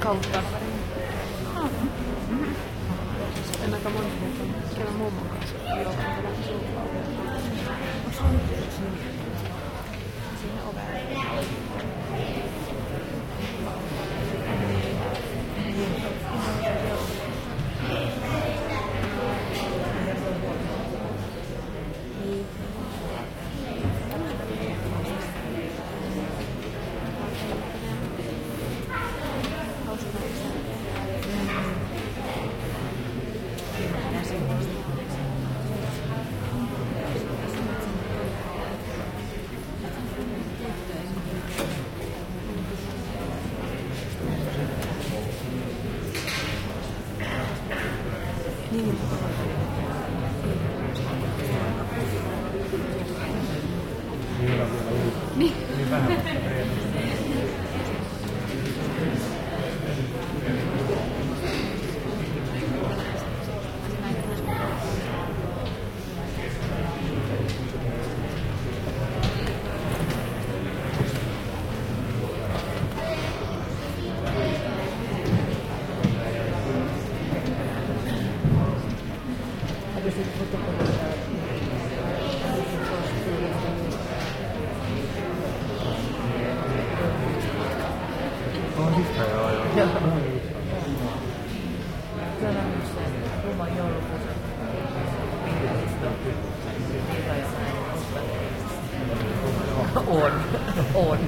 kautta. Sitten aika monta kertaa käydä mummon kanssa juomaan suunnaa. Onko on siihen oveen? Niin vähän vasta treenistä. On.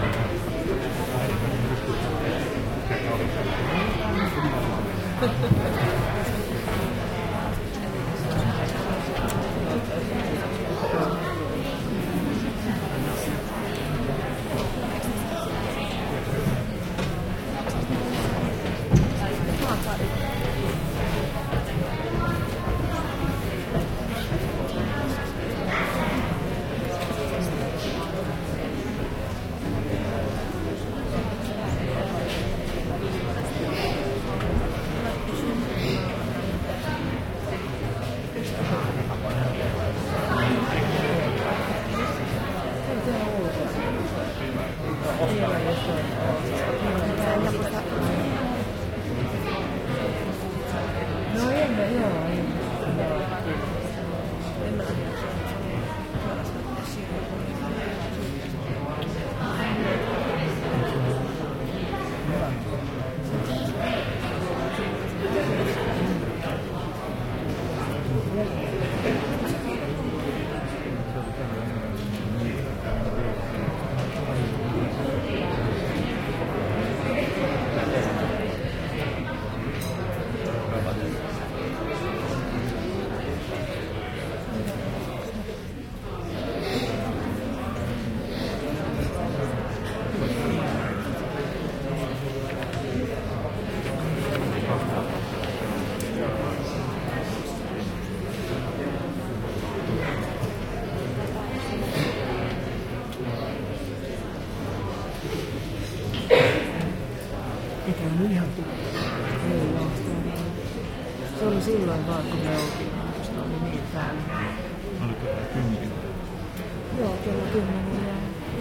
Se oli silloin vaan, kun me oltiin, koska oli niin täällä. Oliko 10? Joo, kello 10 ja...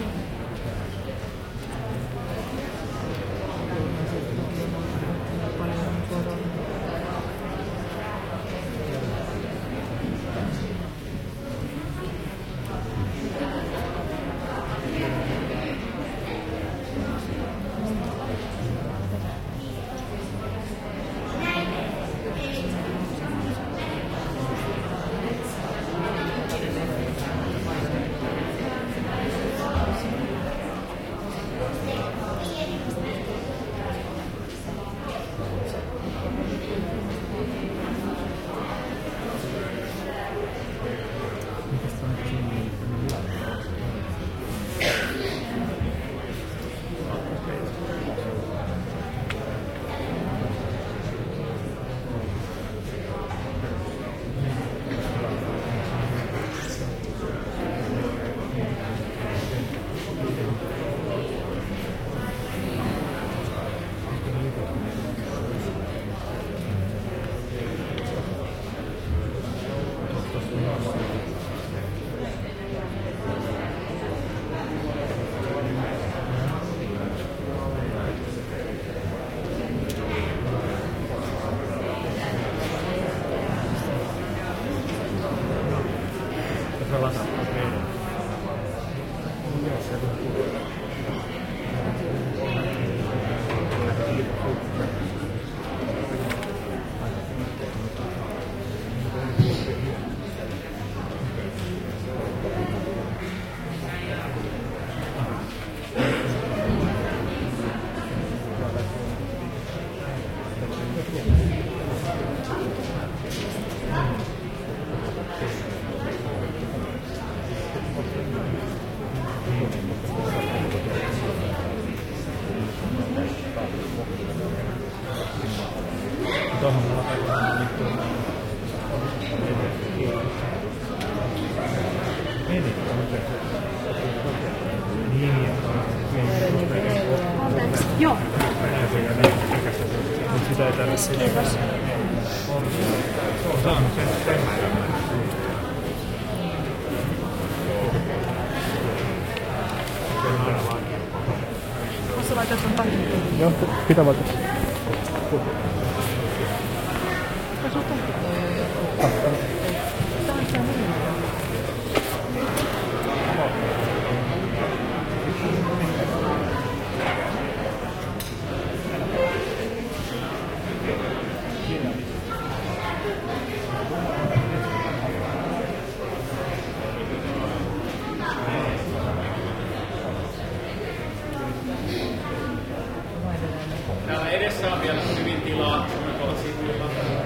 Paljon korona. Tuohon mulla takana nyt tuolla. Meni, niin, Anteeksi. Joo. mutta sitä ei tarvitse. Kiitos. On saanut sen määrän. Voisi laittaa ton takin. Joo, pitää vaikka. Voisi ottaa. Tää on sitä minua. Täällä edessä on vielä hyvin tilaa tuolla sivuilla.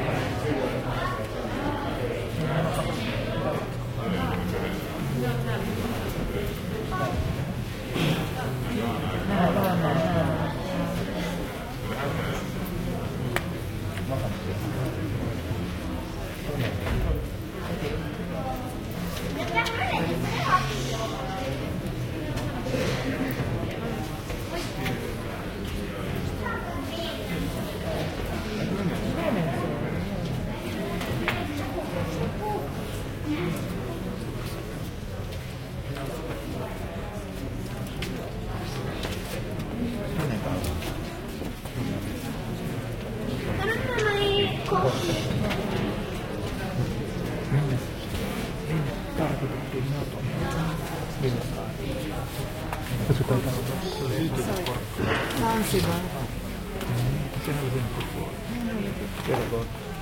Tarkoitettiin Naton. Zanzibar. Sehän oli sen puolella. Kertoo.